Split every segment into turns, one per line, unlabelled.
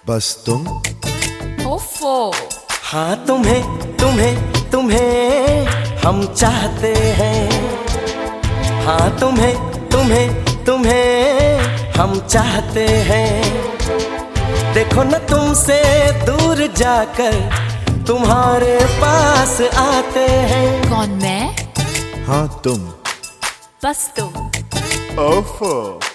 बस तुम।
ओफो।
हाँ तुम्हें तुम्हें तुम्हें हम चाहते हैं। हाँ तुम्हें तुम्हें तुम्हें हम चाहते हैं। देखो न तुमसे दूर जाकर तुम्हारे पास आते हैं।
कौन मैं?
हाँ तुम।
बस तुम।
ओफो।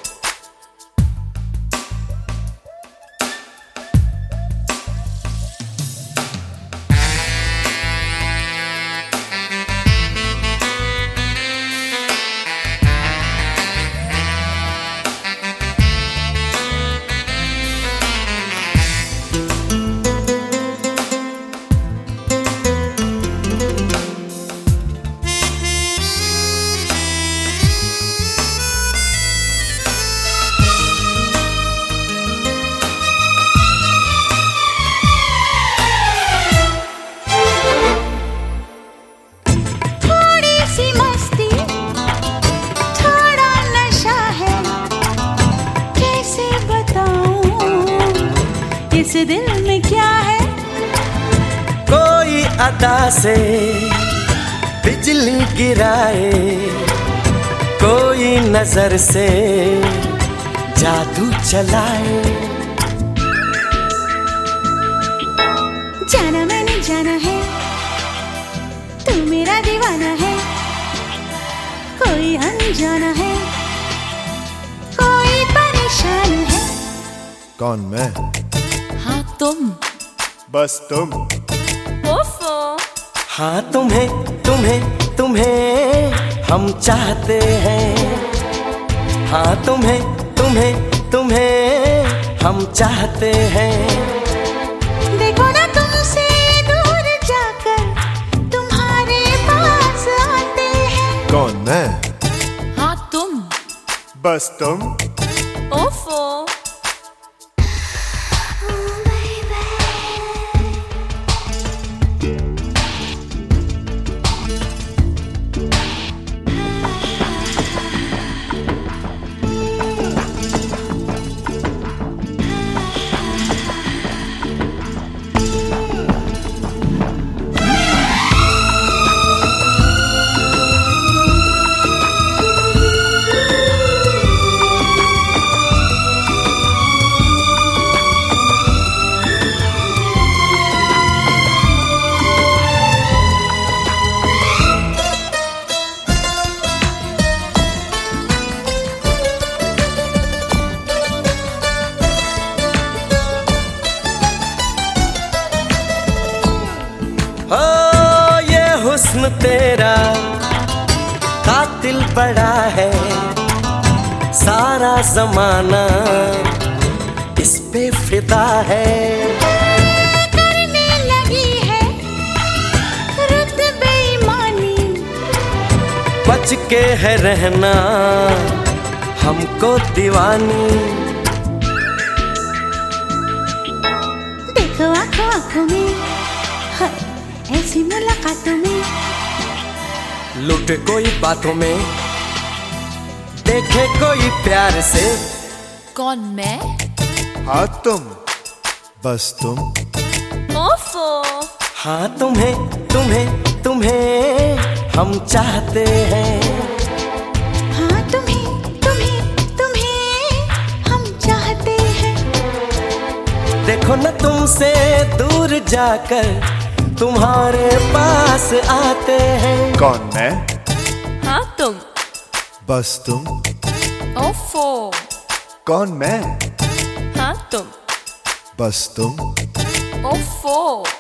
इस दिल में क्या है?
कोई अदा से बिजली गिराए, कोई नजर से जादू चलाए।
जाना मैंने जाना है, तू मेरा दीवाना है। कोई अनजाना है, कोई परेशान है।
कौन मैं?
हाँ तुम।
बस तुम।
ओफो।
हाँ तुम्हें तुम्हें तुम्हें हम चाहते हैं। हाँ तुम्हें तुम्हें तुम्हें हम चाहते हैं।
देखो ना तुमसे दूर जाकर तुम्हारे पास आते हैं।
कौन मैं?
हाँ तुम।
बस तुम।
ओफो।
हुस्न तेरा कातिल बड़ा है, सारा जमाना इस पे फिदा है।
करने लगी है रुत बेईमानी,
बच के है रहना हमको दीवानी।
देखो आंखों आंखों में ऐसी मुलाकातों में,
लुटे कोई बातों में, देखे कोई प्यार से।
कौन मैं?
हाँ तुम। बस तुम।
ओफो।
हाँ तुम्हें तुम्हें तुम्हें हम चाहते हैं।
हाँ तुम्हें तुम्हें तुम्हें हम चाहते हैं।
देखो न तुमसे दूर जाकर तुम्हारे पास आते हैं।
कौन मैं?
हाँ तुम।
बस तुम।
ओफो।
कौन मैं?
हाँ तुम।
बस तुम।
ओफो।